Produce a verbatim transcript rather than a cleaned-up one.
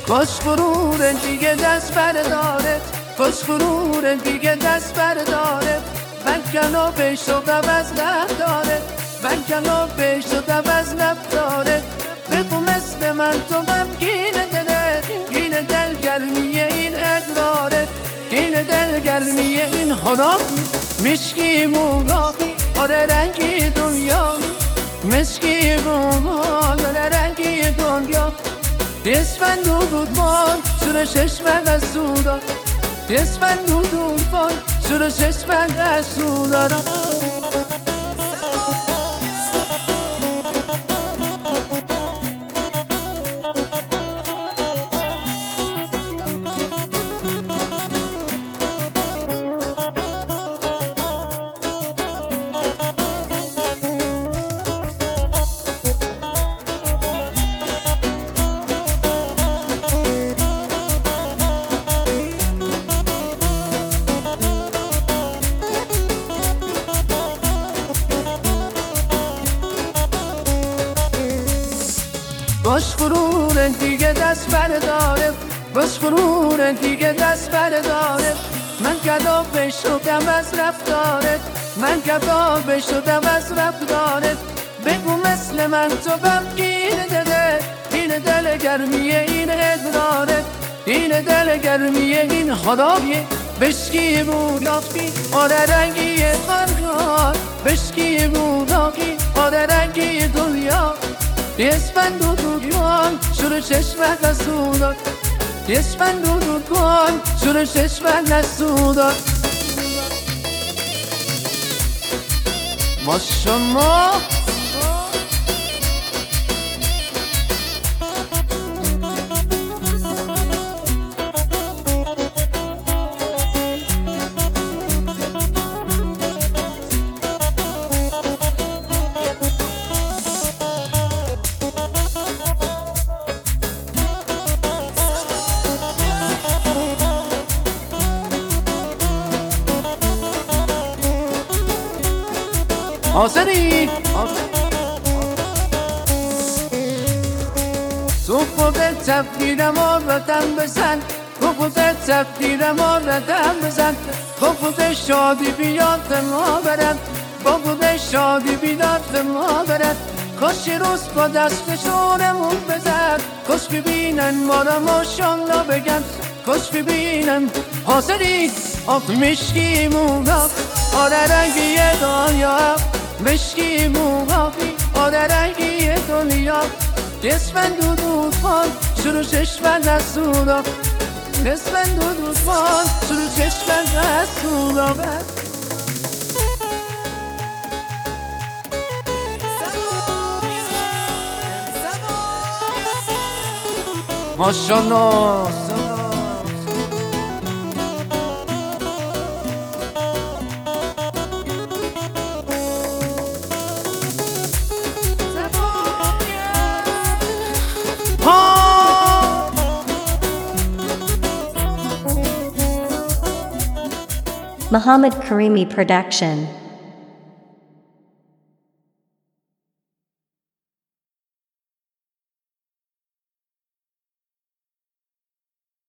خوش غرور دیگه دست برداره، خوش غرور دیگه دست برداره. من کلا پیش و از لب داره، من کلا پیش و از لب داره. بگو مثل من تو هم گینه دله، گینه دل گرمیه این ادراره، گینه دل گرمیه این حالا. مشکی مولا آره رنگی دنیا، مشکی مولا آره رنگی دنیا. اسفند و دودمان سر چشمم از سودا، اسفند و دودمان سر چشمم از سودا. باش غرور دیگه دست برداره، باش غرور دیگه دست برداره. من کباب شدم از رفتارت، من کباب شدم از رفتارت. بگو مثل من تو بم گینه دله، این دل گرمیه این ادراره، این دل گرمیه این حالایه. بشکی بوداقی آره رنگی قرار، بشکی بوداقی آره رنگی دنیا. اسفند و دودمان شروع چشمت از سودا، اسفند و دودمان شروع چشمت از سودا. ما شما آسری تو خودت تفکیرم آردم بزن، تو خودت تفکیرم آردم بزن. با خودت شادی بیاد ما برد، با خودت شادی بیاد ما برد. کاش روز با دست شورمون بزد، کاش ببینن ما را ماشالله بگن، کاش ببینن. حاضری آف مشکی مولا آره رنگی دنیا، مشکی موهایی آره رنگی دنیا. اسفند و دودمان شروع چشمن از سودا، اسفند و دودمان شروع چشمن از سودا. ماشالله Muhammad Karimi Production.